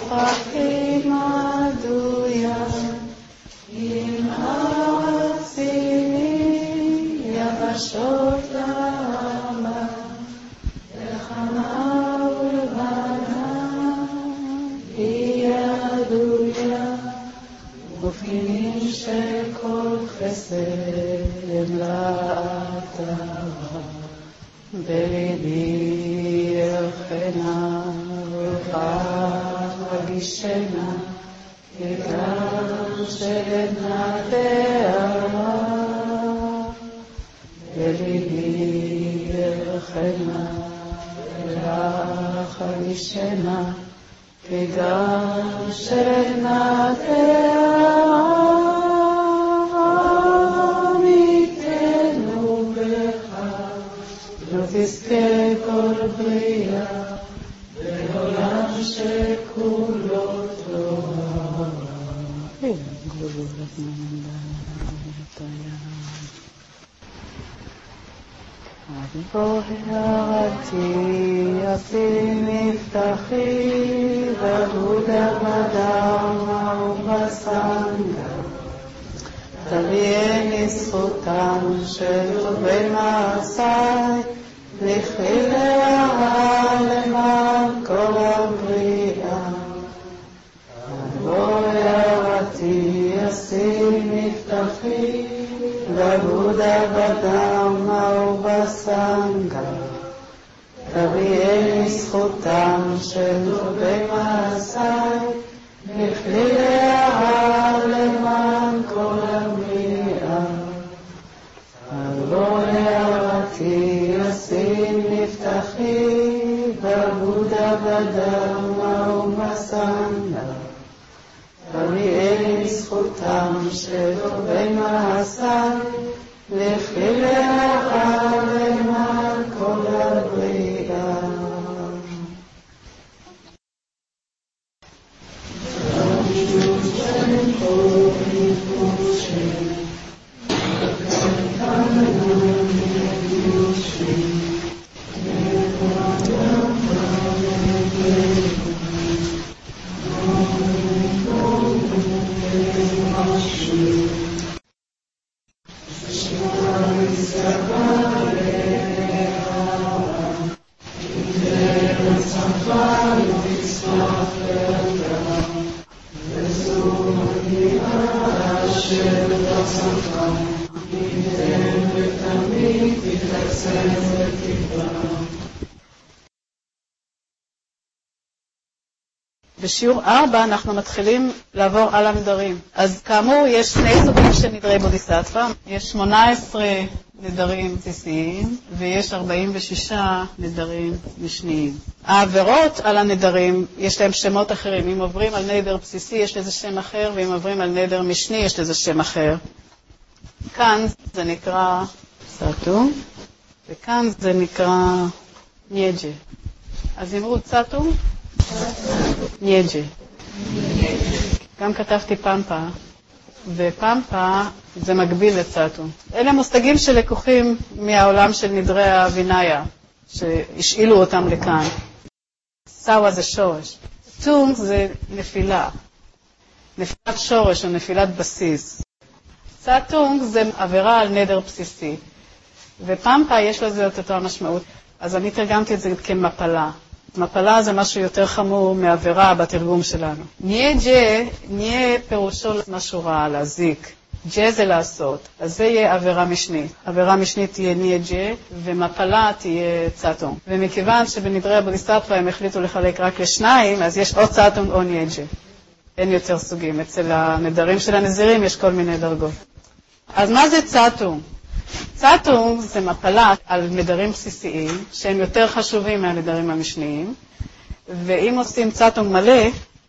הכי מדויק, עם ארצי יבשות לעמה, לחמה ולבנה, היא ידויה, מופגינים שכל חסד לאתה, בליבי ירחנה וחגישנה, יגר שנתיה, בליבי ירחנה וחגישנה, יגר שנתיה. תזכה כל בריאה בעולם שכולו טוב. בוארתי עשי מבטחי ועבודה בדרמה ובסנגה, תביאני זכותם של טובי מעשיי, לכליה למען כל הבריאה. בוארתי עשי מבטחי ועבודה בדרמה ובסנגה, תביאני זכותם של טובי מעשיי, לכליה למען כל הבריאה. בוארתי עשי מבטחי ועבודה בדרמה ובסנגה, תביאני זכותם של טובי מעשיי, לכליה למען כל הבריאה. בשיעור 4 אנחנו מתחילים לעבור על הנדרים. אז כאמור יש שני סוגים של נדרי בודיסטווה, יש 18 נדרים בסיסיים ויש 46 נדרים משניים. העבירות על הנדרים יש להם שמות אחרים, אם עוברים על נדר בסיסי יש לזה שם אחר, ואם עוברים על נדר משני יש לזה שם אחר. כאן זה נקרא צאטו, וכאן זה נקרא נייג'ה. אז אמרו צאטו, נייג'ה. גם כתבתי פמפה, ופמפה זה מקביל לצאטו. אלה מושגים שלקוחים מהעולם של נדרי הוויניה, שהשאילו אותם לכאן. סאווה זה שורש. צום זה נפילה. נפילת שורש או נפילת בסיס. צאטונג זה עבירה על נדר בסיסי. ופמפה יש לזה את אותה משמעות. אז אני תרגמתי את זה כמפלה. מפלה זה משהו יותר חמור מעבירה בתרגום שלנו. נהיה ג'ה, נהיה פירושו משהו רע, להזיק. ג'ה זה לעשות. אז זה יהיה עבירה משנית. עבירה משנית תהיה נהיה ג'ה, ומפלה תהיה צאטונג. ומכיוון שבנדרי הבודיסטווה הם החליטו לחלק רק לשניים, אז יש או צאטונג או נהיה ג'ה. אין יותר סוגים. אצל הנדרים של הנזירים יש כל מיני דרגות. אז מה זה צאטונג? צאטונג זה מפלה על נדרים בסיסיים, שהם יותר חשובים מהנדרים המשניים, ואם עושים צאטונג מלא,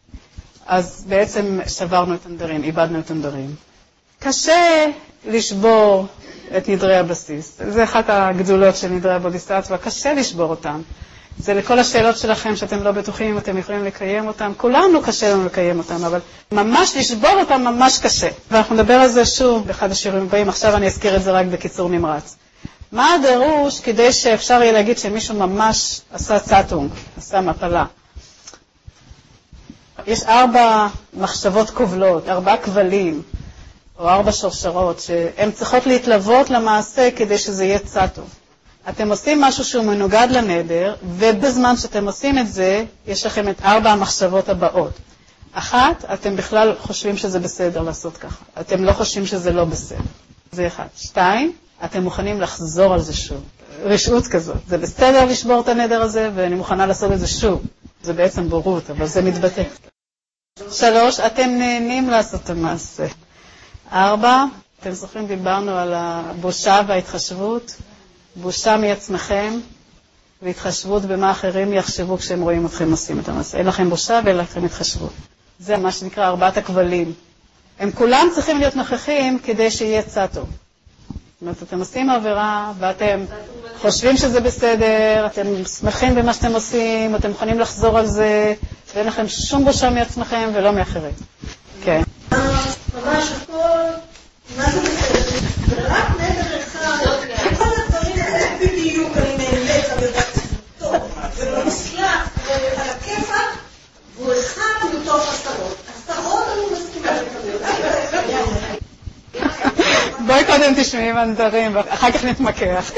אז בעצם שברנו את הנדרים, איבדנו את הנדרים. קשה לשבור את נדרי הבסיס. זה אחת הגדולות של נדרי הבודיסטווה, קשה לשבור אותם. זה לכל השאלות שלכם שאתם לא בטוחים אם אתם יכולים לקיים אותם. כולנו קשה לנו לקיים אותם, אבל ממש לשבור אותם ממש קשה. ואנחנו נדבר על זה שוב באחד השיעורים הבאים, עכשיו אני אזכיר את זה רק בקיצור נמרץ. מה הדרוש כדי שאפשר יהיה להגיד שמישהו ממש עשה צאטונג, עשה מפלה? יש 4 מחשבות כובלות, 4 כבלים, או 4 שרשרות, שהן צריכות להתלוות למעשה כדי שזה יהיה צד טוב. אתם עושים משהו שהוא מנוגד לנדר, ובזמן שאתם עושים את זה, יש לכם את 4 המחשבות הבאות. 1, אתם בכלל חושבים שזה בסדר לעשות ככה. אתם לא חושבים שזה לא בסדר. זה 1. 2, אתם מוכנים לחזור על זה שוב. רשעות כזאת. זה בסדר לשבור את הנדר הזה, ואני מוכנה לעשות את זה שוב. זה בעצם בורות, אבל זה מתבטא. 3, אתם נהנים לעשות את המעשה. 4, אתם זוכרים, דיברנו על הבושה וההתחשבות. בושה מעצמכם, והתחשבות במה אחרים יחשבו כשהם רואים אתכם עושים את המעשה. אין לכם בושה ואין לכם התחשבות. זה מה שנקרא 4 הכבלים. הם כולם צריכים להיות נוכחים כדי שיהיה צד טוב. זאת אומרת, אתם עושים עבירה ואתם חושבים שזה בסדר, אתם שמחים במה שאתם עושים, אתם מוכנים לחזור על זה, ואין לכם שום בושה מעצמכם ולא מאחרים. כן. ממש הכל, מה זה בסדר? ורק נדר אחד, כל הדברים האלה בדיוק, אני נהנית, טוב, ולא מסלח, ועל הכיפק, הוא אחד מתוך 10. 10 אני מסכימה לקבל. בואי קודם תשמעי מהנדרים, ואחר כך נתמקח.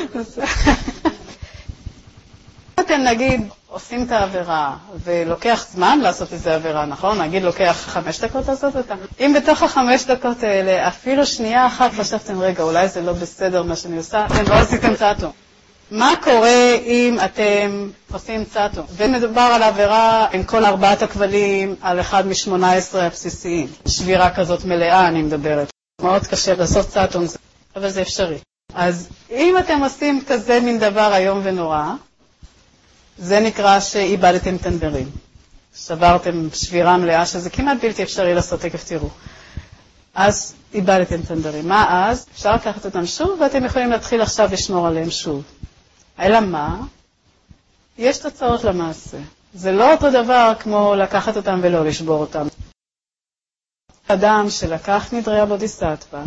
אתם נגיד עושים את העבירה, ולוקח זמן לעשות איזה עבירה, נכון? נגיד לוקח 5 דקות לעשות אותה. אם בתוך 5 דקות האלה, אפילו שנייה אחת חשבתם, רגע, אולי זה לא בסדר מה שאני עושה, אתם לא עשיתם צעתו. מה קורה אם אתם עושים צעתו? ומדובר על עבירה עם כל 4 הכבלים, על אחד מ-18 הבסיסיים. שבירה כזאת מלאה, אני מדברת. מאוד קשה לעשות צעתו, אבל זה אפשרי. אז אם אתם עושים כזה מין דבר היום ונורא, זה נקרא שאיבדתם תנדרים. שברתם שבירה מלאה, שזה כמעט בלתי אפשרי לעשות, תכף תראו. אז איבדתם תנדרים. מה אז? אפשר לקחת אותם שוב, ואתם יכולים להתחיל עכשיו לשמור עליהם שוב. אלא מה? יש תוצאות למעשה. זה לא אותו דבר כמו לקחת אותם ולא לשבור אותם. אדם שלקח נדרי הבודיסטווה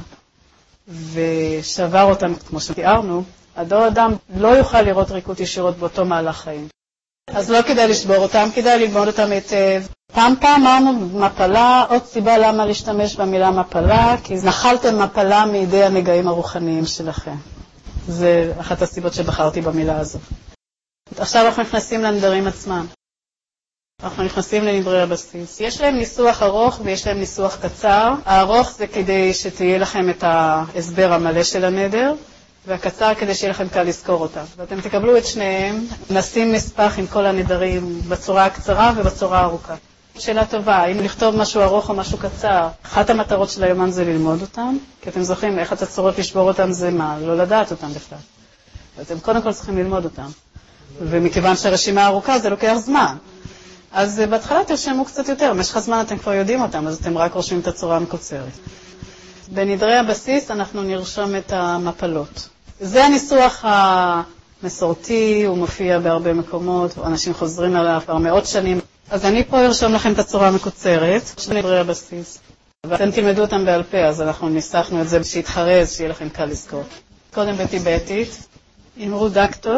ושבר אותם, כמו שתיארנו, הדור אדם לא יוכל לראות ריקות ישירות באותו מהלך חיים. אז לא כדאי לשבור אותם, כדאי ללמוד אותם היטב. פעם אמרנו מפלה, עוד סיבה למה להשתמש במילה מפלה, כי נחלתם מפלה מידי הנגעים הרוחניים שלכם. זה אחת הסיבות שבחרתי במילה הזו. עכשיו אנחנו נכנסים לנדרים עצמם. אנחנו נכנסים לנדרי הבסיס. יש להם ניסוח ארוך ויש להם ניסוח קצר. הארוך זה כדי שתהיה לכם את ההסבר המלא של הנדר, והקצר כדי שיהיה לכם קל לזכור אותם. ואתם תקבלו את שניהם, נשים נספח עם כל הנדרים בצורה הקצרה ובצורה הארוכה. שאלה טובה, אם לכתוב משהו ארוך או משהו קצר, אחת המטרות של היומן זה ללמוד אותם, כי אתם זוכרים איך התצורות לשבור אותם זה מה? לא לדעת אותם בכלל. ואתם קודם כל צריכים ללמוד אותם. ומכיוון שהרשימה ארוכה זה לוקח זמן. אז בהתחלה תרשמו קצת יותר, במשך הזמן אתם כבר יודעים אותם, אז אתם רק רושמים את הצורה המקוצרת. בנדרי הבסיס אנחנו נרשום את המפלות. זה הניסוח המסורתי, הוא מופיע בהרבה מקומות, אנשים חוזרים עליו כבר מאות שנים. אז אני פה ארשום לכם את הצורה המקוצרת של נדרי הבסיס. ואתם תלמדו אותם בעל פה, אז אנחנו ניסחנו את זה שיתחרז, שיהיה לכם קל לזכור. קודם בטיבטית, אמרו דקטו,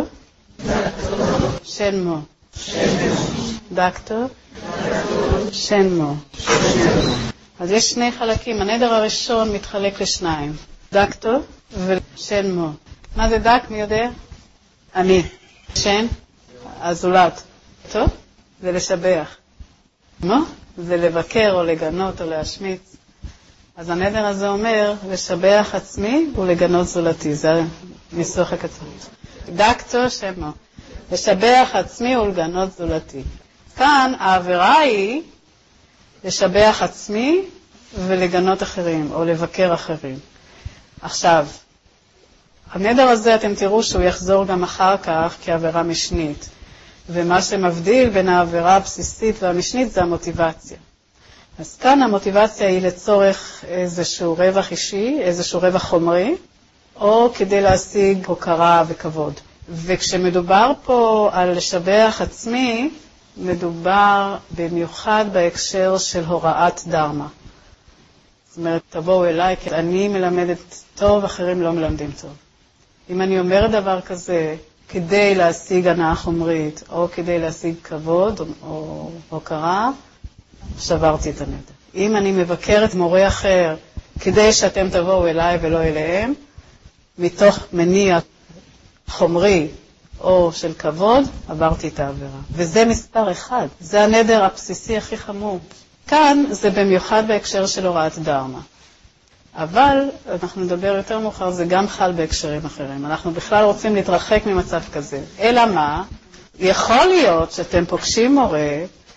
שנמו. דקטו, שנמו. אז יש 2 חלקים. הנדר הראשון מתחלק ל2. דקטו ושנמו. מה זה דק? מי יודע? אני. שן? הזולת. טוב? זה לשבח. מה? זה לבקר או לגנות או להשמיץ. אז הנדר הזה אומר לשבח עצמי ולגנות זולתי. זה הניסוח הקצר. דקטו שמו. לשבח עצמי ולגנות זולתי. כאן העבירה היא לשבח עצמי ולגנות אחרים, או לבקר אחרים. עכשיו, הנדר הזה אתם תראו שהוא יחזור גם אחר כך כעבירה משנית. ומה שמבדיל בין העבירה הבסיסית והמשנית זה המוטיבציה. אז כאן המוטיבציה היא לצורך איזשהו רווח אישי, איזשהו רווח חומרי, או כדי להשיג הוקרה וכבוד. וכשמדובר פה על לשבח עצמי, מדובר במיוחד בהקשר של הוראת דרמה. זאת אומרת, תבואו אליי, כי אני מלמדת טוב, אחרים לא מלמדים טוב. אם אני אומרת דבר כזה, כדי להשיג הנאה חומרית, או כדי להשיג כבוד, או הוקרה, שברתי את הנדר. אם אני מבקרת מורה אחר כדי שאתם תבואו אליי ולא אליהם, מתוך מניע חומרי או של כבוד, עברתי את העבירה. וזה מספר אחד. זה הנדר הבסיסי הכי חמור. כאן זה במיוחד בהקשר של הוראת דרמה. אבל אנחנו נדבר יותר מאוחר, זה גם חל בהקשרים אחרים. אנחנו בכלל רוצים להתרחק ממצב כזה. אלא מה? יכול להיות שאתם פוגשים מורה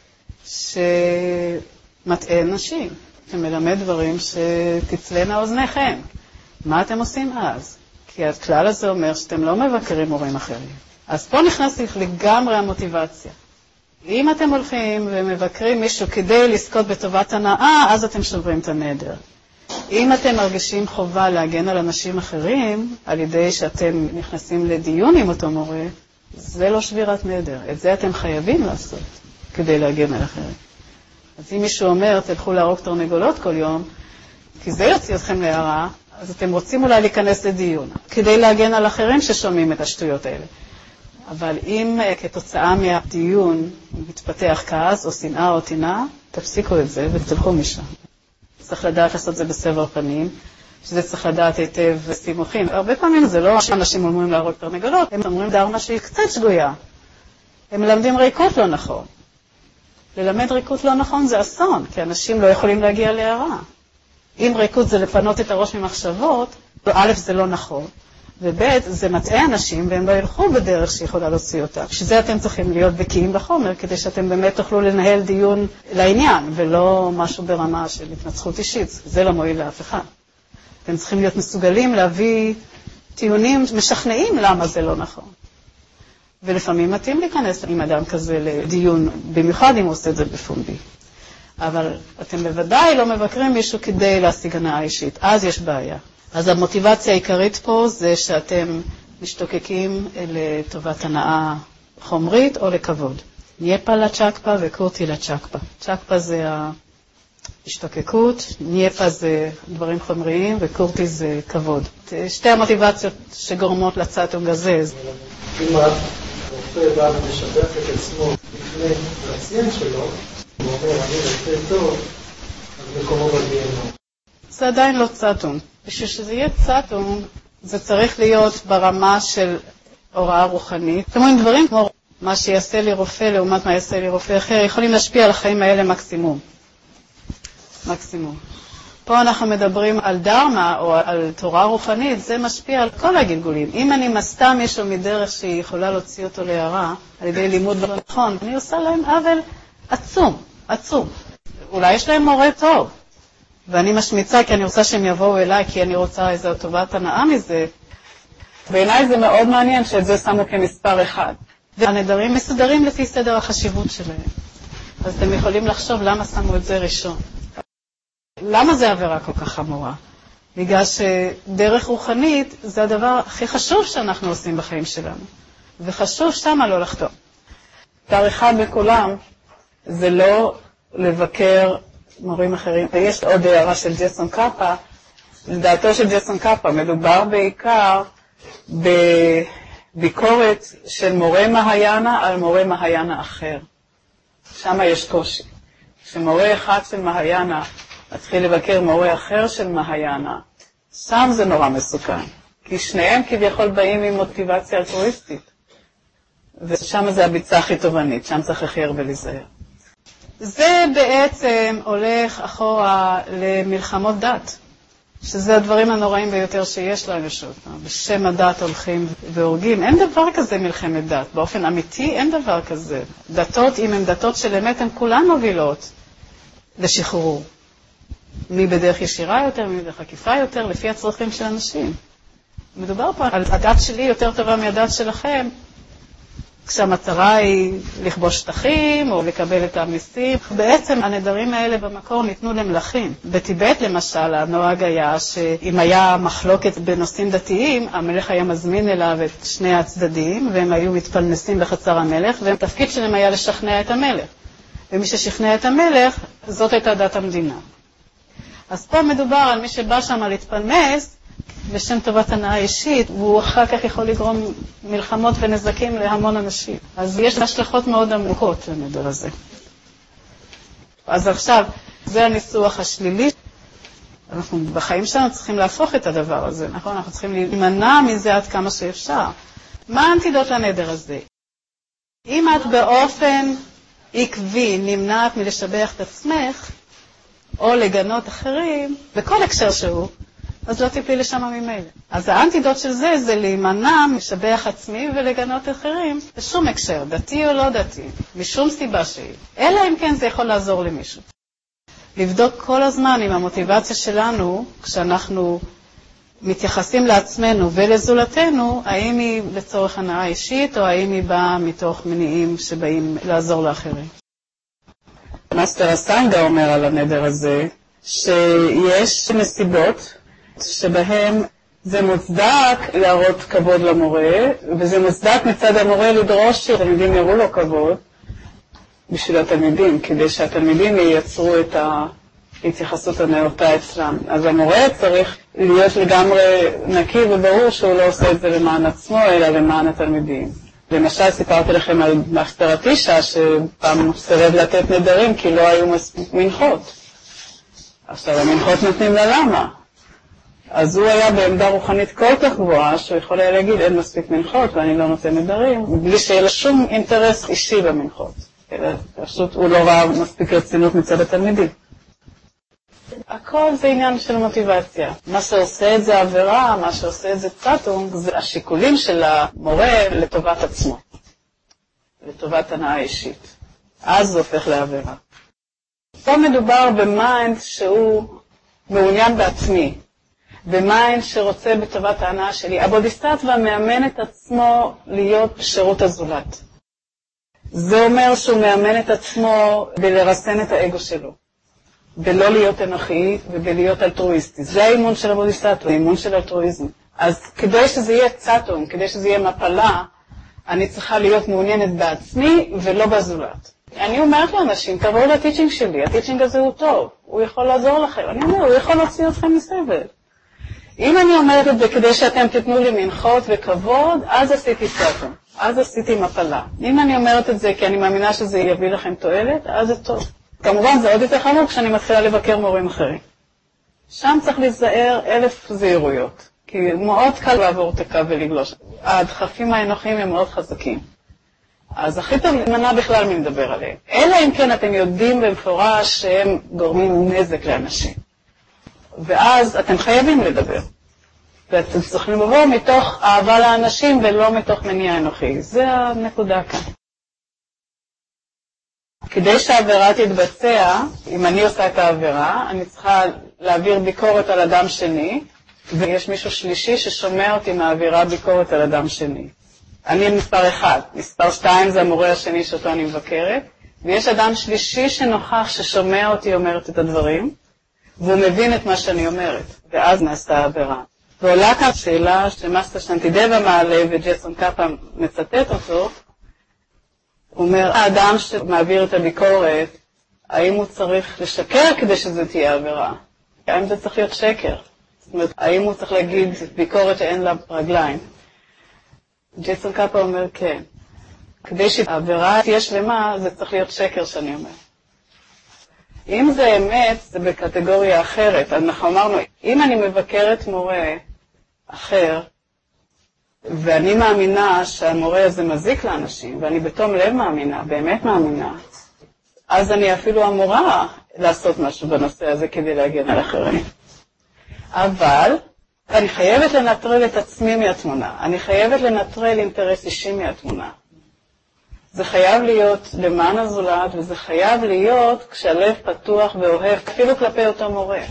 שמטעה נשים, שמלמד דברים שתצלנה אוזניכם. מה אתם עושים אז? כי הכלל הזה אומר שאתם לא מבקרים מורים אחרים. אז פה נכנס לגמרי המוטיבציה. אם אתם הולכים ומבקרים מישהו כדי לזכות בטובת הנאה, אז אתם שוברים את הנדר. אם אתם מרגישים חובה להגן על אנשים אחרים, על ידי שאתם נכנסים לדיון עם אותו מורה, זה לא שבירת נדר. את זה אתם חייבים לעשות כדי להגן על אחרים. אז אם מישהו אומר, תלכו להרוג תרנגולות כל יום, כי זה יוציא אתכם להערה, אז אתם רוצים אולי להיכנס לדיון, כדי להגן על אחרים ששומעים את השטויות האלה. אבל אם כתוצאה מהדיון מתפתח כעס או שנאה או טינה, תפסיקו את זה ותלכו משם. צריך לדעת לעשות זה בסבר פנים, שזה צריך לדעת היטב סימוכים. הרבה פעמים זה לא שאנשים אומרים להרוג תרנגולות, הם אומרים דרמה שהיא קצת שגויה. הם מלמדים ריקות לא נכון. ללמד ריקות לא נכון זה אסון, כי אנשים לא יכולים להגיע להערה. אם ריקות זה לפנות את הראש ממחשבות, א' זה לא נכון, וב' זה מטעה אנשים והם לא ילכו בדרך שיכולה להוציא אותה. שזה אתם צריכים להיות בקיאים בחומר, כדי שאתם באמת תוכלו לנהל דיון לעניין, ולא משהו ברמה של התנצחות אישית. זה לא מועיל לאף אחד. אתם צריכים להיות מסוגלים להביא טיעונים משכנעים למה זה לא נכון. ולפעמים מתאים להיכנס עם אדם כזה לדיון, במיוחד אם הוא עושה את זה בפומבי. אבל אתם בוודאי לא מבקרים מישהו כדי להשיג הנאה אישית. אז יש בעיה. אז המוטיבציה העיקרית פה זה שאתם משתוקקים לטובת הנאה חומרית או לכבוד. נייפה לצ'קפה וקורטי לצ'קפה. צ'קפה זה ההשתוקקות, נייפה זה דברים חומריים וקורטי זה כבוד. שתי המוטיבציות שגורמות לצאטונג הזה. אם הרופא בא ומשבח את עצמו לפני הפציינט שלו, הוא אומר, אני רופא טוב, אז מקומו בגיהנום. זה עדיין לא צאטונג. בשביל שזה יהיה צאטונג, זה צריך להיות ברמה של הוראה רוחנית. אתם רואים דברים כמו מה שיעשה לי רופא לעומת מה יעשה לי רופא אחר, יכולים להשפיע על החיים האלה מקסימום. מקסימום. פה אנחנו מדברים על דרמה או על תורה רוחנית, זה משפיע על כל הגלגולים. אם אני מסתה מישהו מדרך שהיא יכולה להוציא אותו להערה, על ידי לימוד לא נכון, אני עושה להם עוול עצום, עצום. אולי יש להם מורה טוב, ואני משמיצה כי אני רוצה שהם יבואו אליי, כי אני רוצה איזו טובת הנאה מזה. בעיניי זה מאוד מעניין שאת זה שמו כמספר אחד. והנדרים מסודרים לפי סדר החשיבות שלהם. אז אתם יכולים לחשוב למה שמו את זה ראשון. למה זה עבירה כל כך חמורה? בגלל שדרך רוחנית זה הדבר הכי חשוב שאנחנו עושים בחיים שלנו. וחשוב שמה לא לחתום. דבר אחד בכולם זה לא לבקר מורים אחרים. ויש עוד הערה של ג'סון קאפה. לדעתו של ג'סון קאפה מדובר בעיקר בביקורת של מורה מהיאנה על מורה מהיאנה אחר. שם יש קושי. כשמורה אחד של מהיאנה מתחיל לבקר מורה אחר של מהיאנה, שם זה נורא מסוכן. כי שניהם כביכול באים עם מוטיבציה אלטרואיסטית. ושם זה הביצה הכי תובנית, שם צריך הכי הרבה להיזהר. זה בעצם הולך אחורה למלחמות דת, שזה הדברים הנוראים ביותר שיש לאנושות. בשם הדת הולכים והורגים. אין דבר כזה מלחמת דת. באופן אמיתי אין דבר כזה. דתות, אם הן דתות של אמת, הן כולן מובילות לשחרור. מי בדרך ישירה יותר, מי בדרך עקיפה יותר, לפי הצרכים של אנשים. מדובר פה על הדת שלי יותר טובה מהדת שלכם, כשהמטרה היא לכבוש שטחים או לקבל את המיסים. בעצם הנדרים האלה במקור ניתנו למלכים. בטיבט למשל, הנוהג היה שאם היה מחלוקת בנושאים דתיים, המלך היה מזמין אליו את שני הצדדים, והם היו מתפלנסים בחצר המלך, והתפקיד שלהם היה לשכנע את המלך. ומי ששכנע את המלך, זאת הייתה דת המדינה. אז פה מדובר על מי שבא שם להתפלמס, בשם טובת הנאה אישית, והוא אחר כך יכול לגרום מלחמות ונזקים להמון אנשים. אז יש השלכות מאוד עמוקות לנדר הזה. אז עכשיו, זה הניסוח השלילי. אנחנו בחיים שלנו צריכים להפוך את הדבר הזה, נכון? אנחנו צריכים להימנע מזה עד כמה שאפשר. מה האנטידוט לנדר הזה? אם את באופן עקבי נמנעת מלשבח את עצמך, או לגנות אחרים, בכל הקשר שהוא, אז לא תיפלי לשם ממילא. אז האנטידוט של זה להימנע משבח עצמי ולגנות אחרים, בשום הקשר, דתי או לא דתי, משום סיבה שהיא. אלא אם כן זה יכול לעזור למישהו. לבדוק כל הזמן עם המוטיבציה שלנו, כשאנחנו מתייחסים לעצמנו ולזולתנו, האם היא לצורך הנאה אישית, או האם היא באה מתוך מניעים שבאים לעזור לאחרים. מאסטר הסנגה אומר על הנדר הזה, שיש נסיבות שבהם זה מוצדק להראות כבוד למורה, וזה מוצדק מצד המורה לדרוש שהתלמידים יראו לו כבוד בשביל התלמידים, כדי שהתלמידים ייצרו את ההתייחסות הנאותה אצלם. אז המורה צריך להיות לגמרי נקי וברור שהוא לא עושה את זה למען עצמו, אלא למען התלמידים. למשל, סיפרתי לכם על מאסטר הטישה, שפעם סירב לתת נדרים כי לא היו מנחות. עכשיו, המנחות נותנים לה למה? אז הוא היה בעמדה רוחנית כל כך גבוהה, שהוא יכול היה להגיד, אין מספיק מנחות ואני לא נותן נדרים, בלי שיהיה לה שום אינטרס אישי במנחות. פשוט הוא לא ראה מספיק רצינות מצד התלמידים. הכל זה עניין של מוטיבציה. מה שעושה את זה עבירה, מה שעושה את זה צטונג, זה השיקולים של המורה לטובת עצמו. לטובת הנאה אישית. אז זה הופך לעבירה. פה מדובר במיינד שהוא מעוניין בעצמי. במיינד שרוצה בטובת ההנאה שלי. הבודיסטטווה מאמן את עצמו להיות שירות הזולת. זה אומר שהוא מאמן את עצמו בלרסן את האגו שלו. בלא להיות אנוכי ובלהיות אלטרואיסטי. זה האימון של הבודיסטטווה, האימון של אלטרואיזם. אז כדי שזה יהיה צטון, כדי שזה יהיה מפלה, אני צריכה להיות מעוניינת בעצמי ולא בזולת. אני אומרת לאנשים, תבואו לטיצ'ינג שלי, הטיצ'ינג הזה הוא טוב, הוא יכול לעזור לכם. אני אומר, הוא יכול להוציא אתכם מסבל. אם אני אומרת את זה כדי שאתם תתנו לי מנחות וכבוד, אז עשיתי צטון, אז עשיתי מפלה. אם אני אומרת את זה כי אני מאמינה שזה יביא לכם תועלת, אז זה טוב. כמובן זה עוד יותר חמור כשאני מתחילה לבקר מורים אחרים. שם צריך להיזהר 1000 זהירויות, כי מאוד קל לעבור את הקו ולגלוש. הדחפים האנוכיים הם מאוד חזקים. אז הכי טוב להימנע בכלל מי מדבר עליהם. אלא אם כן אתם יודעים במפורש שהם גורמים נזק לאנשים. ואז אתם חייבים לדבר. ואתם צריכים לבוא מתוך אהבה לאנשים ולא מתוך מניע אנוכי. זה הנקודה כאן. כדי שהעבירה תתבצע, אם אני עושה את העבירה, אני צריכה להעביר ביקורת על אדם שני, ויש מישהו שלישי ששומע אותי מעבירה ביקורת על אדם שני. אני מספר 1, מספר 2 זה המורה השני שאותו אני מבקרת, ויש אדם שלישי שנוכח ששומע אותי אומרת את הדברים, והוא מבין את מה שאני אומרת, ואז נעשתה העבירה. ועולה כאן שאלה שמאסטר שנטידבה מעלה וג'ייסון קאפה מצטט אותו, הוא אומר, האדם שמעביר את הביקורת, האם הוא צריך לשקר כדי שזה תהיה עבירה? האם זה צריך להיות שקר? זאת אומרת, האם הוא צריך להגיד ביקורת שאין לה רגליים? ג'ייסון קאפה אומר כן. כדי שהעבירה תהיה שלמה, זה צריך להיות שקר שאני אומר. אם זה אמת, זה בקטגוריה אחרת. אנחנו אמרנו, אם אני מבקרת מורה אחר, ואני מאמינה שהמורה הזה מזיק לאנשים, ואני בתום לב מאמינה, באמת מאמינה, אז אני אפילו אמורה לעשות משהו בנושא הזה כדי להגן על אחרים. אבל אני חייבת לנטרל את עצמי מהתמונה. אני חייבת לנטרל אינטרס אישי מהתמונה. זה חייב להיות למען הזולת, וזה חייב להיות כשהלב פתוח ואוהב, אפילו כלפי אותו מורה.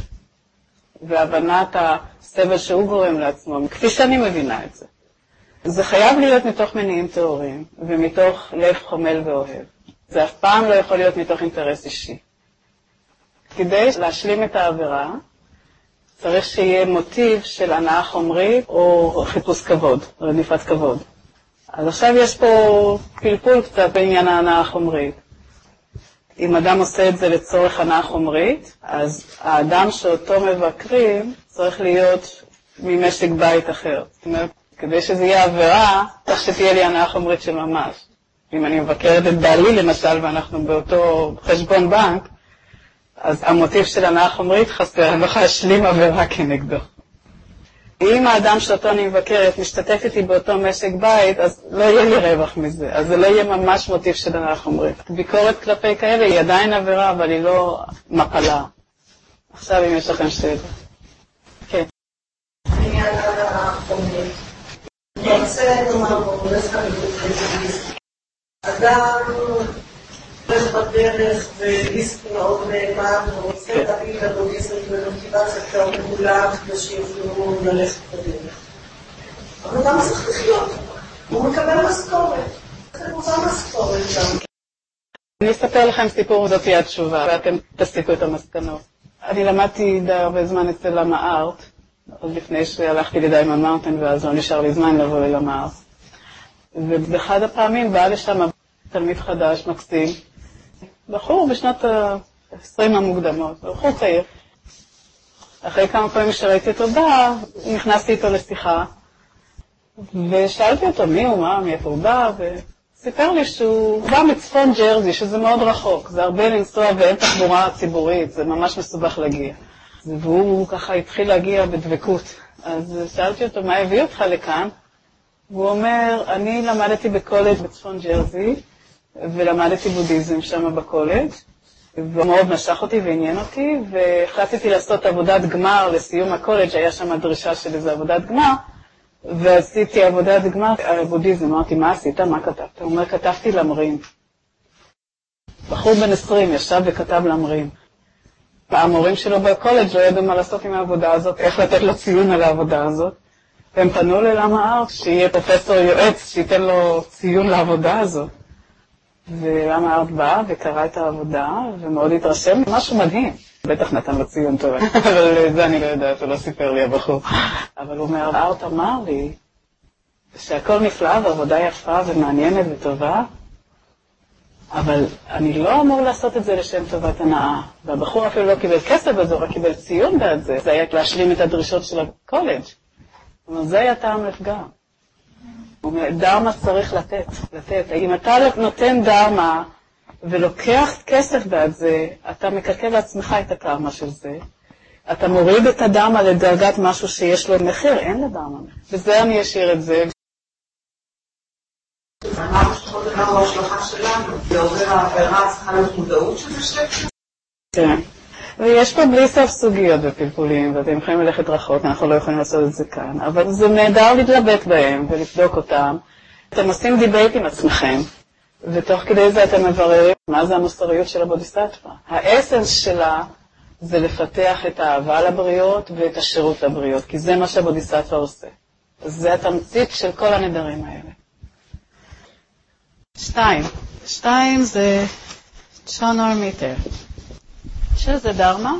והבנת הסבל שהוא גורם לעצמו, כפי שאני מבינה את זה. זה חייב להיות מתוך מניעים טהורים, ומתוך לב חומל ואוהב. זה אף פעם לא יכול להיות מתוך אינטרס אישי. כדי להשלים את העבירה, צריך שיהיה מוטיב של הנאה חומרית או חיפוש כבוד, רדיפת כבוד. אז עכשיו יש פה פלפול קצת בעניין ההנאה החומרית. אם אדם עושה את זה לצורך הנאה חומרית, אז האדם שאותו מבקרים צריך להיות ממשק בית אחר. זאת אומרת, כדי שזה יהיה עבירה, צריך שתהיה לי הנאה חומרית של ממש. אם אני מבקרת את בעלי למשל ואנחנו באותו חשבון בנק, אז המוטיב של הנאה חומרית חסר, אני לא יכולה להשלים עבירה כנגדו. אם האדם שאותו אני מבקרת משתתף איתי באותו משק בית, אז לא יהיה לי רווח מזה, אז זה לא יהיה ממש מוטיב של הנאה חומרית. ביקורת כלפי כאלה היא עדיין עבירה, אבל היא לא מפלה. עכשיו אם יש לכם שאלה. כן. עניין הנאה חומרית. אני רוצה לומר בו, אדם הולך בדרך וליסט מאוד נאמן, ורוצה להביא לבודהיזם ומוטיבציה יותר מגולה כדי שיוכלו ללכת בדרך. אבל אדם צריך לחיות, הוא מקבל משכורת. אני רוצה משכורת גם. אני אספר לכם סיפור, זאת תהיה התשובה, ואתם תסיקו את המסקנות. אני למדתי די הרבה זמן אצל למה ארט, עוד לפני שהלכתי לדיימון מאונטן, ואז לא נשאר לי זמן לבוא ללמה ארט. ובאחד הפעמים בא לשם תלמיד חדש, מקסים, בחור בשנות ה-20 המוקדמות, בחור צעיר. אחרי כמה פעמים שראיתי אותו בא, נכנסתי איתו לשיחה, ושאלתי אותו מי הוא, מאיפה הוא בא, וסיפר לי שהוא בא מצפון ג'רזי, שזה מאוד רחוק, זה הרבה לנסוע ואין תחבורה ציבורית, זה ממש מסובך להגיע. והוא ככה התחיל להגיע בדבקות. אז שאלתי אותו, מה הביא אותך לכאן? והוא אומר, אני למדתי בקולג' בצפון ג'רזי, ולמדתי בודהיזם שם בקולג', ומאוד משך אותי ועניין אותי, והחלטתי לעשות עבודת גמר לסיום הקולג', היה שם הדרישה של איזו עבודת גמר, ועשיתי עבודת גמר על בודהיזם. אמרתי, מה עשית? מה כתבת? הוא אומר, כתבתי למרים. בחור בן 20 ישב וכתב למרים. המורים שלו בקולג' לא ידעו מה לעשות עם העבודה הזאת, איך לתת לו ציון על העבודה הזאת. והם פנו ללמה ארט, שיהיה פרופסור יועץ, שייתן לו ציון לעבודה הזאת. ולמה ארט בא וקרא את העבודה, ומאוד התרשם, משהו מדהים. בטח נתן לו ציון טוב, אבל זה אני לא יודעת, הוא לא סיפר לי הבחור. אבל הוא אומר, ארט אמר לי, שהכל נפלא ועבודה יפה ומעניינת וטובה, אבל אני לא אמור לעשות את זה לשם טובת הנאה. והבחור אפילו לא קיבל כסף בזה, רק קיבל ציון בעד זה. זה היה להשלים את הדרישות של הקולג'. אבל זה היה טעם לפגם. הוא אומר, דרמה צריך לתת. אם אתה נותן דרמה ולוקח כסף בעד זה, אתה מקלקל לעצמך את הקרמה של זה. אתה מוריד את הדרמה לדרגת משהו שיש לו מחיר, אין לדרמה. וזה אני אשאיר את זה. אמרנו שכל דבר הוא השלכה שלנו, זה עובר העבירה, צריכה להיות מודעות שזה שקר. כן. ויש פה בלי סוף סוגיות בפלפולים, ואתם יכולים ללכת רחוק, אנחנו לא יכולים לעשות את זה כאן, אבל זה נהדר להתלבט בהם ולבדוק אותם. אתם עושים דיבייט עם עצמכם, ותוך כדי זה אתם מבררים מה זה המוסריות של הבודיסטווה. האסנס שלה זה לפתח את האהבה לבריות ואת השירות לבריות, כי זה מה שהבודיסטווה עושה. אז זה התמצית של כל הנדרים האלה. 2 זה צ'ונור מיטר. שזה דרמה,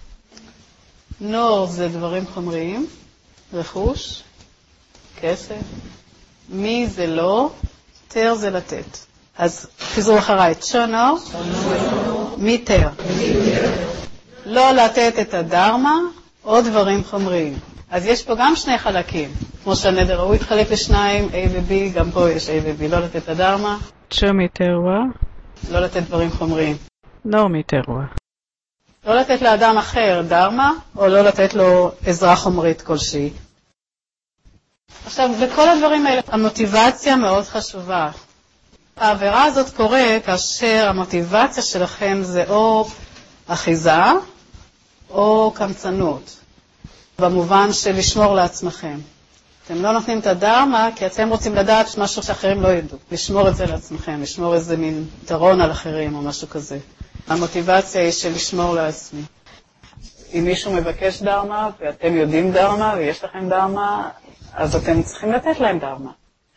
נור זה דברים חומריים, רכוש, כסף, מי זה לא, תר זה לתת. אז תחזרו אחריי, צ'ונור, מיטר. לא לתת את הדרמה או דברים חומריים. אז יש פה גם שני חלקים, כמו שהנדר הוא התחלק לשניים, A ו-B, גם פה יש A ו-B, לא לתת את הדרמה. צ'ו מיטרווה. לא לתת דברים חומריים. לא מיטרווה. לא לתת לאדם אחר דרמה, או לא לתת לו עזרה חומרית כלשהי. עכשיו, בכל הדברים האלה, המוטיבציה מאוד חשובה. העבירה הזאת קורית כאשר המוטיבציה שלכם זה או אחיזה, או קמצנות, במובן של לשמור לעצמכם. אתם לא נותנים את הדרמה, כי אתם רוצים לדעת משהו שאחרים לא ידעו. לשמור את זה לעצמכם, לשמור איזה מין יתרון על אחרים או משהו כזה. המוטיבציה היא של לשמור לעצמי. אם מישהו מבקש דרמה, ואתם יודעים דרמה, ויש לכם דרמה, אז אתם צריכים לתת להם דרמה.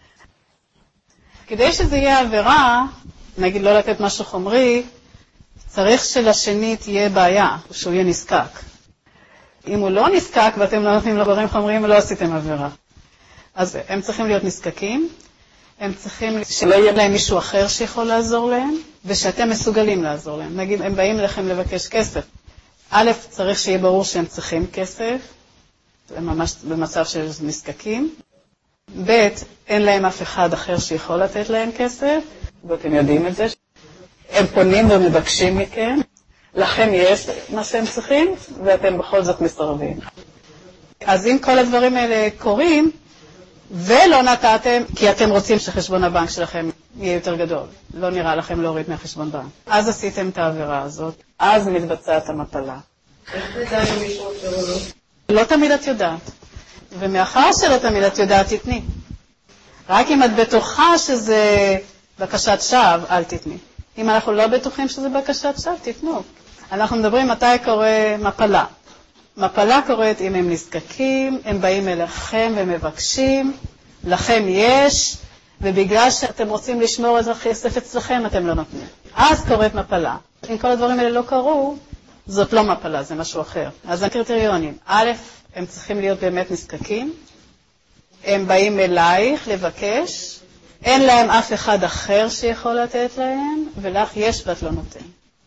כדי שזה יהיה עבירה, נגיד לא לתת משהו חומרי, צריך שלשני תהיה בעיה, שהוא יהיה נזקק. אם הוא לא נזקק ואתם לא נותנים לו דברים חומריים, לא עשיתם עבירה. אז הם צריכים להיות נזקקים, הם צריכים שלא יהיה להם מישהו אחר שיכול לעזור להם, ושאתם מסוגלים לעזור להם. נגיד, הם באים לכם לבקש כסף. א', צריך שיהיה ברור שהם צריכים כסף, הם ממש במצב של נזקקים. ב', אין להם אף אחד אחר שיכול לתת להם כסף, ואתם יודעים את זה. הם פונים ומבקשים מכם. לכם יש מה שהם צריכים, ואתם בכל זאת מסרבים. אז אם כל הדברים האלה קורים, ולא נתתם, כי אתם רוצים שחשבון הבנק שלכם יהיה יותר גדול, לא נראה לכם להוריד מהחשבון בנק. אז עשיתם את העבירה הזאת, אז מתבצעת המפלה. איך תדע אם מישהו עושה או לא? לא תמיד את יודעת. ומאחר שלא תמיד את יודעת, תתני. רק אם את בטוחה שזה בקשת שווא, אל תתני. אם אנחנו לא בטוחים שזה בקשת שווא, תתנו. אנחנו מדברים מתי קורה מפלה. מפלה קורית אם הם נזקקים, הם באים אליכם ומבקשים, לכם יש, ובגלל שאתם רוצים לשמור את הכסף אצלכם, אתם לא נותנים. אז קורית מפלה. אם כל הדברים האלה לא קרו, זאת לא מפלה, זה משהו אחר. אז הקריטריונים, א', הם צריכים להיות באמת נזקקים, הם באים אלייך לבקש, אין להם אף אחד אחר שיכול לתת להם, ולך יש ואת לא נותן.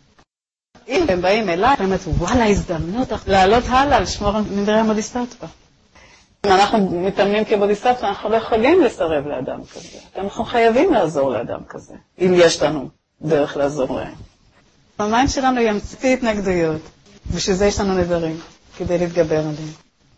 אם הם באים אליי, הם אומרים, וואלה, הזדמנות לעלות הלאה, לשמור על נדרי הבודיסטטווה. אם אנחנו מתאמנים כבודיסטטווה, אנחנו לא יכולים לסרב לאדם כזה. אנחנו חייבים לעזור לאדם כזה, אם יש לנו דרך לעזור להם. במיינד שלנו ימציא התנגדויות, בשביל זה יש לנו נדרים, כדי להתגבר עליהם.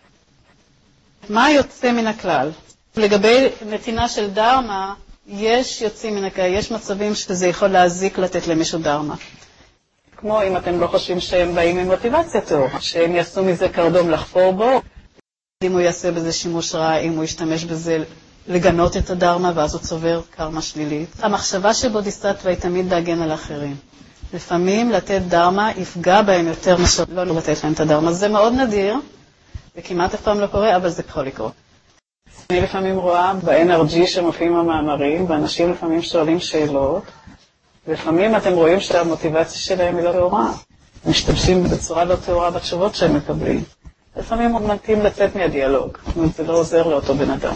מה יוצא מן הכלל? לגבי נתינה של דרמה, יש יוצאים מן הכלל, יש מצבים שזה יכול להזיק לתת למישהו דרמה. כמו אם אתם לא חושבים שהם באים עם מוטיבציה טהורה, שהם יעשו מזה קרדום לחפור בו, אם הוא יעשה בזה שימוש רע, אם הוא ישתמש בזה לגנות את הדרמה, ואז הוא צובר קרמה שלילית. המחשבה של בודיסטטווה היא תמיד להגן על האחרים. לפעמים לתת דרמה יפגע בהם יותר מאשר לא לתת להם את הדרמה. זה מאוד נדיר, וכמעט אף פעם לא קורה, אבל זה יכול לקרות. אני לפעמים רואה ב-NRG שמופיעים המאמרים, ואנשים לפעמים שואלים שאלות, ולפעמים אתם רואים שהמוטיבציה שלהם היא לא טהורה. משתמשים בצורה לא טהורה בתשובות שהם מקבלים. לפעמים הם מתאים לצאת מהדיאלוג, זה לא עוזר לאותו בן אדם.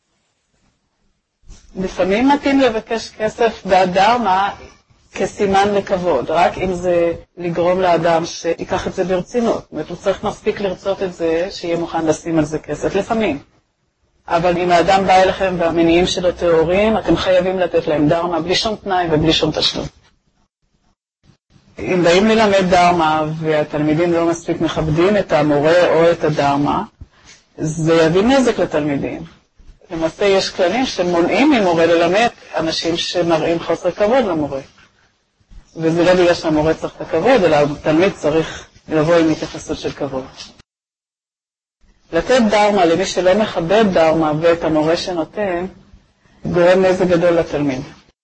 לפעמים מתאים לבקש כסף בהדרמה כסימן לכבוד, רק אם זה לגרום לאדם שיקח את זה ברצינות. זאת אומרת, הוא צריך מספיק לרצות את זה, שיהיה מוכן לשים על זה כסף, לפעמים. אבל אם האדם בא אליכם והמניעים שלו טהורים, אתם חייבים לתת להם דרמה בלי שום תנאי ובלי שום תשלום. אם באים ללמד דרמה והתלמידים לא מספיק מכבדים את המורה או את הדרמה, זה יביא נזק לתלמידים. למעשה יש כללים שמונעים ממורה ללמד אנשים שמראים חוסר כבוד למורה. וזה לא בגלל שהמורה צריך את הכבוד, אלא התלמיד צריך לבוא עם התייחסות של כבוד. לתת דרמה למי שלא מכבד דרמה ואת המורה שנותן, גורם נזק גדול לתלמיד.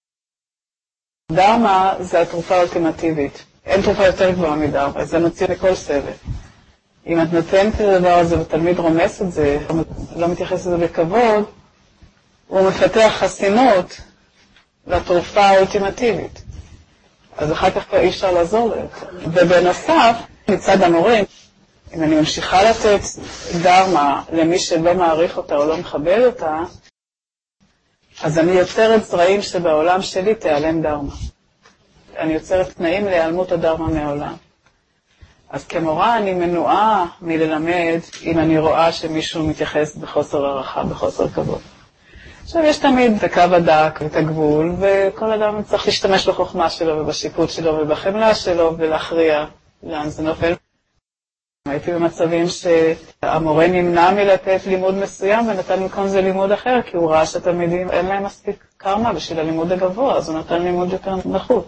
דרמה זה התרופה האולטימטיבית. אין תרופה יותר גבוהה מדרמה, זה מציע לכל סבל. אם את נותנת את הדבר הזה ותלמיד רומס את זה, לא מתייחס לזה בכבוד, הוא מפתח חסינות לתרופה האולטימטיבית. אז אחר כך אי אפשר לעזור לו יותר. ובנוסף, מצד המורים, אם אני ממשיכה לתת דרמה למי שלא מעריך אותה או לא מכבד אותה, אז אני יוצרת זרעים שבעולם שלי תיעלם דרמה. אני יוצרת תנאים להיעלמות הדרמה מהעולם. אז כמורה אני מנועה מללמד אם אני רואה שמישהו מתייחס בחוסר הערכה, בחוסר כבוד. עכשיו יש תמיד את הקו הדק ואת הגבול, וכל אדם צריך להשתמש בחוכמה שלו ובשיפוט שלו ובחמלה שלו ולהכריע לאן זה נופל. הייתי במצבים שהמורה נמנע מלתת לימוד מסוים ונתן במקום זה לימוד אחר, כי הוא ראה שהתלמידים אין להם מספיק קרמה בשביל הלימוד הגבוה, אז הוא נתן לימוד יותר נחות.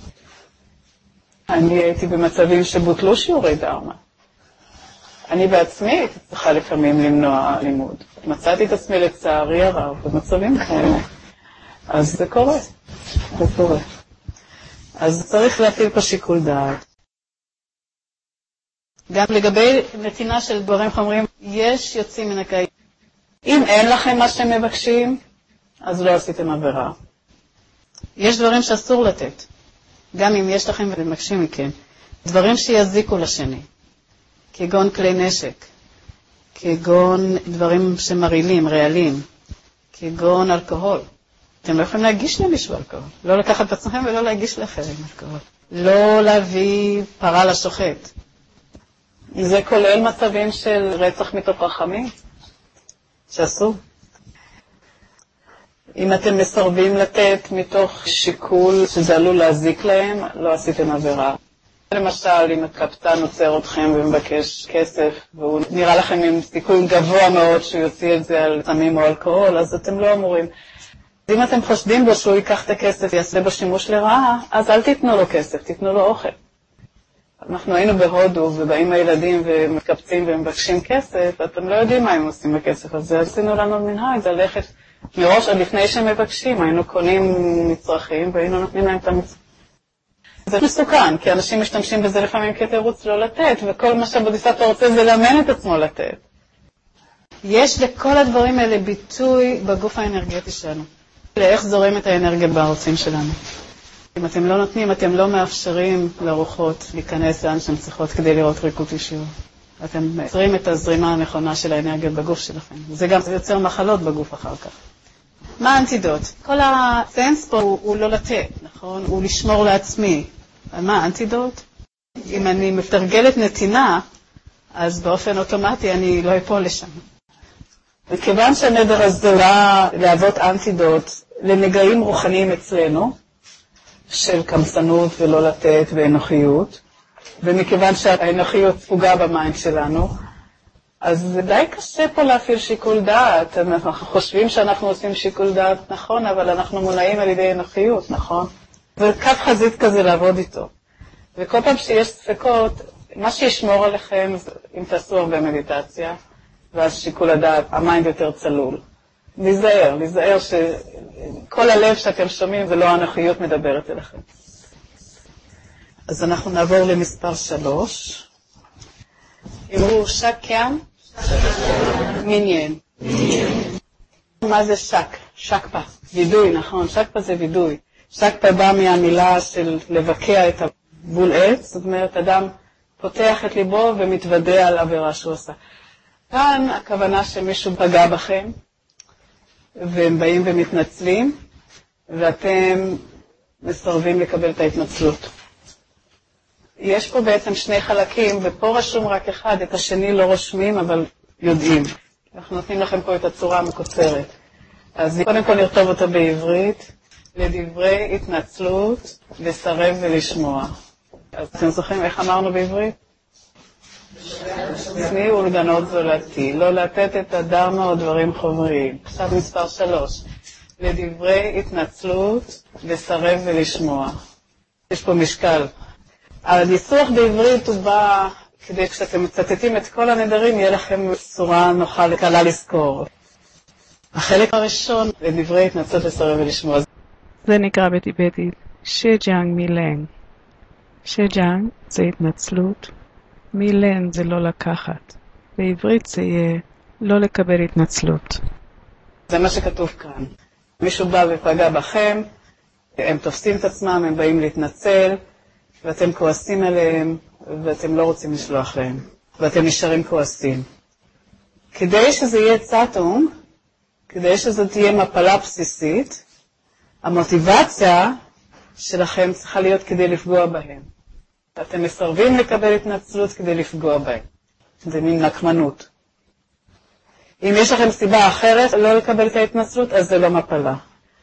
אני הייתי במצבים שבוטלו שיעורי דרמה. אני בעצמי הייתי צריכה לפעמים למנוע לימוד. מצאתי את עצמי לצערי הרב במצבים כאלה. אז זה קורה. זה קורה. אז צריך להפעיל פה שיקול דעת. גם לגבי נתינה של דברים חומרים, יש יוצאים מן הכלל. אם אין לכם מה שאתם מבקשים, אז לא עשיתם עבירה. יש דברים שאסור לתת. גם אם יש לכם ומבקשים מכם. דברים שיזיקו לשני. כגון כלי נשק. כגון דברים שמרעילים, רעלים. כגון אלכוהול. אתם לא יכולים להגיש למישהו אלכוהול. לא לקחת את עצמכם ולא להגיש לאחרים אלכוהול. לא להביא פרה לשוחט. זה כולל מצבים של רצח מתוך רחמים, שאסור. אם אתם מסרבים לתת מתוך שיקול שזה עלול להזיק להם, לא עשיתם עבירה. למשל, אם הקפטן עוצר אתכם ומבקש כסף, והוא נראה לכם עם סיכוי גבוה מאוד שהוא יוציא את זה על סמים או אלכוהול, אז אתם לא אמורים. אם אתם חושדים בו שהוא ייקח את הכסף ויעשה בו שימוש לרעה, אז אל תיתנו לו כסף, תיתנו לו אוכל. אנחנו היינו בהודו ובאים הילדים ומקפצים ומבקשים כסף, ואתם לא יודעים מה הם עושים בכסף הזה, אז עשינו לנו מנהג, זה ללכת מראש עד לפני שהם מבקשים, היינו קונים מצרכים והיינו נותנים להם את המצרכים. זה מסוכן, כי אנשים משתמשים בזה לפעמים כתירוץ לא לתת, וכל מה שהבודיסטווה רוצה זה לאמן את עצמו לתת. יש לכל הדברים האלה ביטוי בגוף האנרגטי שלנו, לאיך זורם את האנרגיה בערוצים שלנו. אם אתם לא נותנים, אתם לא מאפשרים לרוחות להיכנס לאן שהן צריכות כדי לראות ריקות אישיות. אתם מייצרים את הזרימה הנכונה של האנרגיה בגוף שלכם. זה גם יוצר מחלות בגוף אחר כך. מה האנטידוט? כל הסנס פה הוא לא לתת, נכון? הוא לשמור לעצמי. מה האנטידוט? אם אני מתרגלת נתינה, אז באופן אוטומטי אני לא אפול לשם. וכיוון שהנדר הזה בא להוות אנטידוט לנגעים רוחניים אצלנו, של קמצנות ולא לתת ואנוכיות, ומכיוון שהאנוכיות פוגעה במיינד שלנו, אז זה די קשה פה להפעיל שיקול דעת. אנחנו חושבים שאנחנו עושים שיקול דעת נכון, אבל אנחנו מונעים על ידי אנוכיות, נכון? וקו חזית כזה לעבוד איתו. וכל פעם שיש ספקות, מה שישמור עליכם, אם תעשו הרבה מדיטציה, ואז שיקול הדעת, המיינד יותר צלול. להיזהר שכל הלב שאתם שומעים זה לא האנוכיות מדברת אליכם. אז אנחנו נעבור למספר 3. אמרו שקן, מיניין. מה זה שק? שקפה. וידוי, נכון, שקפה זה וידוי. שקפה בא מהמילה של לבקע את הבול עץ, זאת אומרת, אדם פותח את ליבו ומתוודע על עבירה שהוא עושה. כאן הכוונה שמישהו פגע בכם, והם באים ומתנצלים, ואתם מסרבים לקבל את ההתנצלות. יש פה בעצם שני חלקים, ופה רשום רק אחד, את השני לא רושמים, אבל יודעים. אנחנו נותנים לכם פה את הצורה המקוצרת. אז קודם כל נרתוב אותה בעברית, לדברי התנצלות, לסרב ולשמוע. אז אתם זוכרים איך אמרנו בעברית? עצמי ולגנות זולתי, לא לתת את הדרמה או דברים חומריים. עכשיו מספר 3, לדברי התנצלות, לסרב ולשמוע. יש פה משקל. הניסוח בעברית הוא בא כדי כשאתם מצטטים את כל הנדרים, יהיה לכם צורה נוחה וקלה לזכור. החלק הראשון, לדברי התנצלות, לסרב ולשמוע. זה נקרא בטיבטית שג'אנג מילן. שג'אנג זה התנצלות, מילן זה לא לקחת. בעברית זה יהיה לא לקבל התנצלות. זה מה שכתוב כאן. מישהו בא ופגע בכם, הם תופסים את עצמם, הם באים להתנצל, ואתם כועסים עליהם, ואתם לא רוצים לשלוח להם, ואתם נשארים כועסים. כדי שזה יהיה צאטום, כדי שזו תהיה מפלה בסיסית, המוטיבציה שלכם צריכה להיות כדי לפגוע בהם. אתם מסרבים לקבל התנצלות כדי לפגוע בהם. זה מין נקמנות. אם יש לכם סיבה אחרת לא לקבל את ההתנצלות, אז זה לא מפלה.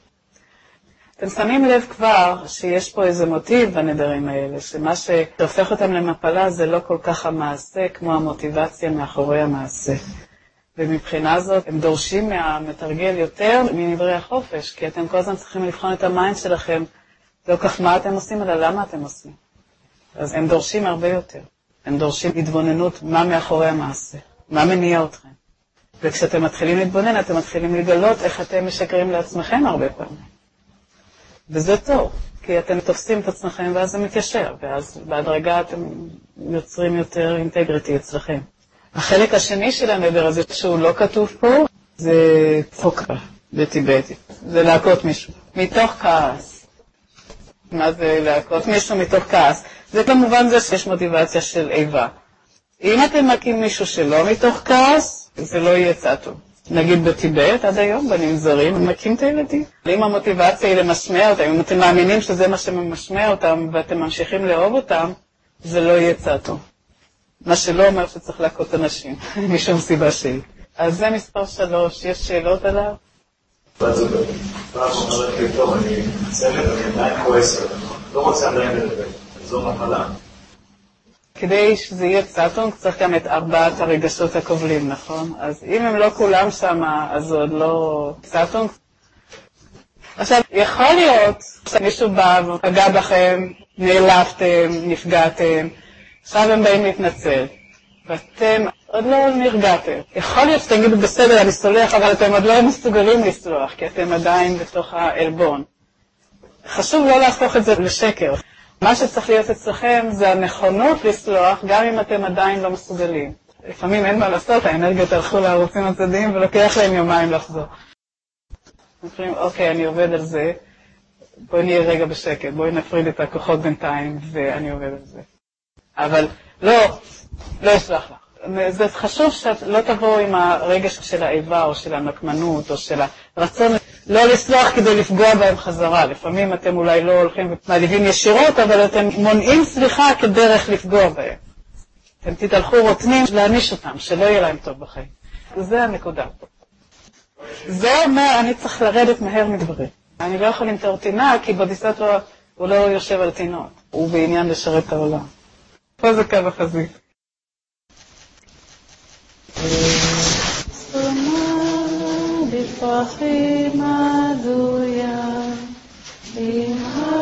אתם שמים לב כבר שיש פה איזה מוטיב בנדרים האלה, שמה שהופך אותם למפלה זה לא כל כך המעשה כמו המוטיבציה מאחורי המעשה. ומבחינה זאת הם דורשים מהמתרגל יותר מנברי החופש, כי אתם כל הזמן צריכים לבחון את המיינד שלכם, לא כך מה אתם עושים, אלא למה אתם עושים. אז הם דורשים הרבה יותר. הם דורשים התבוננות מה מאחורי המעשה, מה מניע אתכם. וכשאתם מתחילים להתבונן, אתם מתחילים לגלות איך אתם משקרים לעצמכם הרבה פעמים. וזה טוב, כי אתם תופסים את עצמכם ואז זה מתיישר, ואז בהדרגה אתם יוצרים יותר אינטגריטי אצלכם. החלק השני של הנדר הזה שהוא לא כתוב פה, זה צוקה בטיבטית. זה להכות מישהו, מתוך כעס. מה זה להכות מישהו מתוך כעס? זה כמובן זה שיש מוטיבציה של איבה. אם אתם מכים מישהו שלא מתוך כעס, זה לא יהיה צאטו. נגיד בטיבט, עד היום, בנים זרים, הם מכים את הילדים. אם המוטיבציה היא למשמע אותם, אם אתם מאמינים שזה מה שמשמע אותם, ואתם ממשיכים לאהוב אותם, זה לא יהיה צאטו. מה שלא אומר שצריך להכות אנשים, משום סיבה שהיא. אז זה מספר 3, יש שאלות עליו? פעם שאומרת לי, טוב, אני מצלת, אני עדיין כועסת, לא רוצה עדיין לדבר, זו מפלה. כדי שזה יהיה סטונג צריך גם את 4 הרגשות הכובלים, נכון? אז אם הם לא כולם שם, אז זה עוד לא סטונג. עכשיו, יכול להיות שמישהו בא ופגע בכם, נעלבתם, נפגעתם, עכשיו הם באים להתנצל, ואתם עוד לא נרגעתם. יכול להיות שתגידו בסדר, אני סולח, אבל אתם עוד לא מסוגלים לסלוח, כי אתם עדיין בתוך העלבון. חשוב לא להפוך את זה לשקר. מה שצריך להיות אצלכם זה הנכונות לסלוח, גם אם אתם עדיין לא מסוגלים. לפעמים אין מה לעשות, האנרגיות הלכו לערוצים הצדדיים ולוקח להם יומיים לחזור. אומרים, אוקיי, אני עובד על זה, בואי נהיה רגע בשקט, בואי נפריד את הכוחות בינתיים, ואני עובד על זה. אבל לא אסלח לך. זה חשוב שאת לא תבוא עם הרגש של האיבה, או של הנקמנות, או של הרצון לא לסלוח כדי לפגוע בהם חזרה. לפעמים אתם אולי לא הולכים ומעליבים ישירות, אבל אתם מונעים סליחה כדרך לפגוע בהם. אתם תתהלכו רוטנים להעניש אותם, שלא יהיה להם טוב בחיים. זה הנקודה. זה אומר, אני צריך לרדת מהר מדברים. אני לא יכול למתור טינה, כי בודיסטווה הוא לא יושב על טינות. הוא בעניין לשרת את העולם. פה זה קו החזית. בפרחים עדויה, עם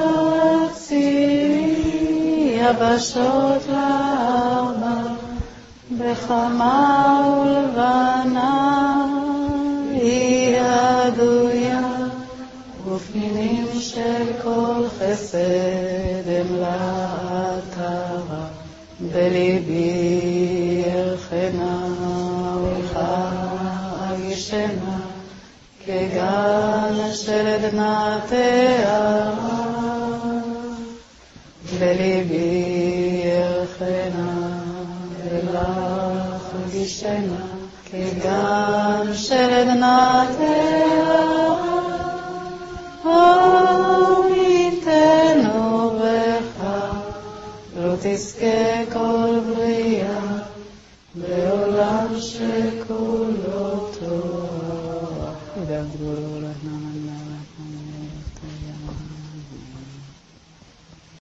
הרצי יבשות לארבע, בחמה ולבנה היא עדויה, ופנינים של כל חסד הם לעטרה, בליבי ירחנה ולחגישנה, כגן של עדנה תארה, בליבי ירחנה ולחגישנה, כגן של עדנה תארה, עמיתנו בך, לא תזכה כל בריאה, בעולם שכולו תורה.